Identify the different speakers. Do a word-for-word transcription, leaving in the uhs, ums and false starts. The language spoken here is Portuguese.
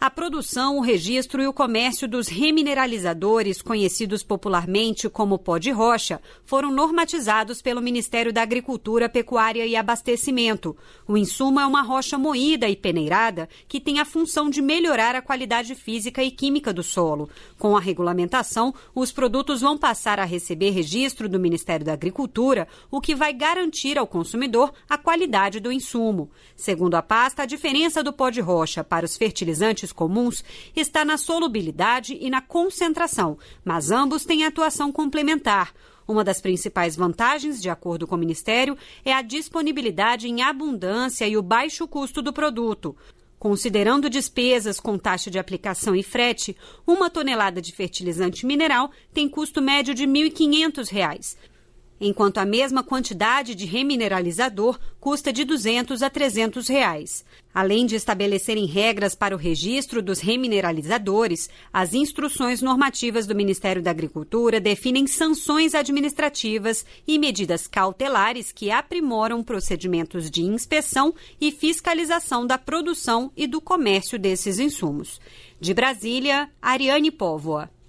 Speaker 1: A produção, o registro e o comércio dos remineralizadores, conhecidos popularmente como pó de rocha, foram normatizados pelo Ministério da Agricultura, Pecuária e Abastecimento. O insumo é uma rocha moída e peneirada que tem a função de melhorar a qualidade física e química do solo. Com a regulamentação, os produtos vão passar a receber registro do Ministério da Agricultura, o que vai garantir ao consumidor a qualidade do insumo. Segundo a pasta, a diferença do pó de rocha para os fertilizantes comuns está na solubilidade e na concentração, mas ambos têm atuação complementar. Uma das principais vantagens, de acordo com o Ministério, é a disponibilidade em abundância e o baixo custo do produto. Considerando despesas com taxa de aplicação e frete, uma tonelada de fertilizante mineral tem custo médio de mil e quinhentos reais. Enquanto a mesma quantidade de remineralizador custa de duzentos a trezentos reais. Além de estabelecerem regras para o registro dos remineralizadores, as instruções normativas do Ministério da Agricultura definem sanções administrativas e medidas cautelares que aprimoram procedimentos de inspeção e fiscalização da produção e do comércio desses insumos. De Brasília, Ariane Póvoa.